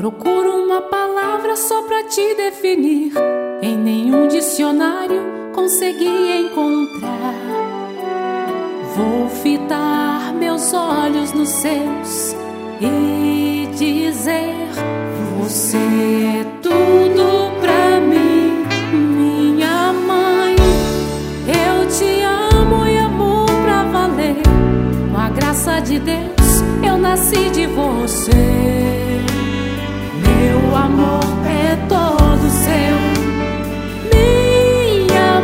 Procuro uma palavra só pra te definir. Em nenhum dicionário consegui encontrar. Vou fitar meus olhos nos seus e dizer: você é tudo pra mim, minha mãe. Eu te amo e amo pra valer. Com a graça de Deus eu nasci de você. Meu amor é todo seu, minha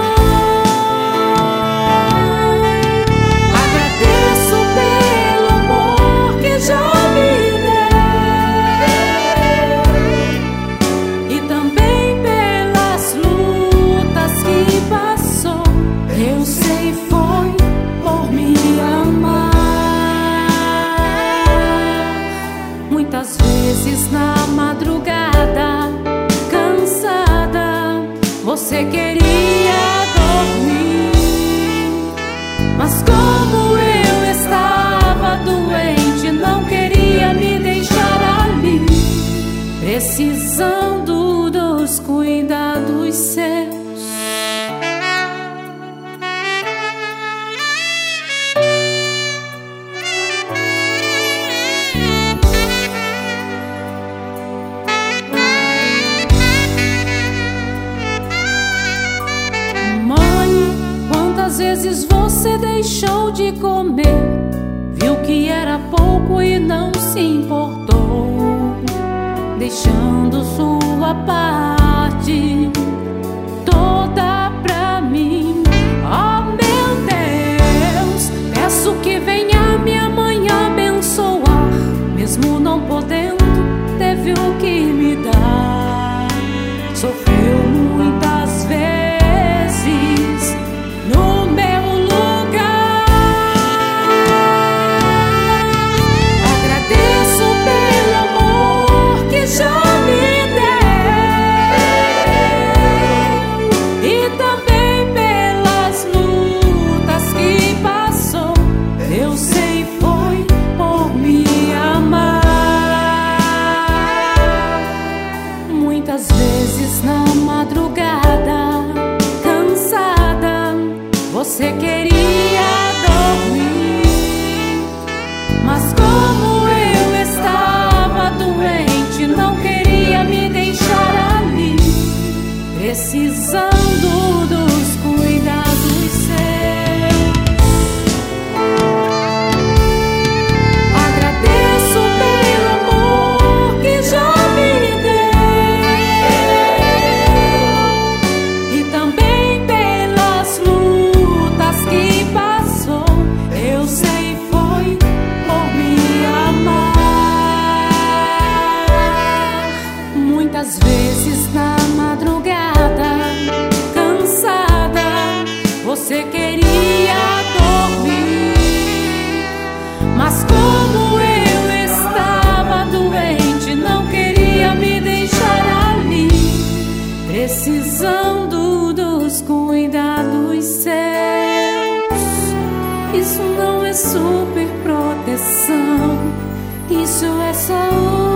mãe. Agradeço pelo amor que já me deu e também pelas lutas que passou. Eu sei foi por me amar. Muitas vezes na madrugada, cansada, você queria dormir, mas como eu estava doente, não queria me deixar ali, precisando dos cuidados seus. Às vezes você deixou de comer, viu que era pouco e não se importou, deixando sua parte toda pra mim. Oh meu Deus, peço que venha minha mãe abençoar, mesmo não podendo, teve o que me dar. Sofreu muitas vezes no meu lugar. Agradeço pelo amor que já me deu e também pelas lutas que passou. Eu sei foi por me amar. Muitas vezes na madrugada, você queria dormir, mas como eu estava doente, não queria me deixar ali, precisando dos cuidados seus. Agradeço pelo amor que já me deu e também pelas lutas que passou. Eu sei foi por me amar. Muitas vezes na madrugada, cansada, você queria dormir, mas como eu estava doente, não queria me deixar ali, precisando dos cuidados seus. Isso não é super proteção, isso é saúde.